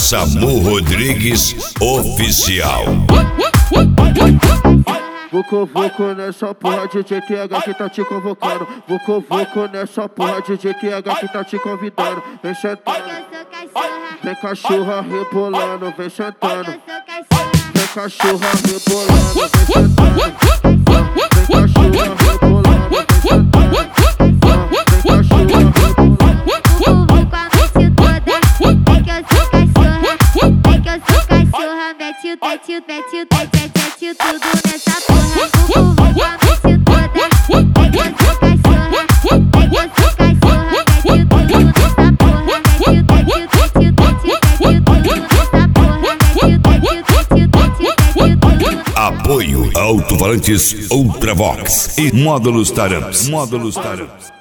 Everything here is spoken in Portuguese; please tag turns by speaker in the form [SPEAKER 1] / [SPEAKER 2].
[SPEAKER 1] Samu Rodrigues Oficial.
[SPEAKER 2] Vucu nessa porra, DJ TH que tá te convocando. Vucu nessa porra, DJ TH que tá te convidando. Vem sentando, vem cachorra rebolando, vem sentando. Vem cachorra rebolando, vem sentando. Vem cachorra rebolando, vem sentando. Vem cachorra rebolando.
[SPEAKER 3] Mete tudo nessa porra, mete toda. É que eu sou cachorra, mete tudo nessa porra. Mete tudo nessa porra.
[SPEAKER 1] Apoio Alto-Falantes Ultravox e Módulos Taramps.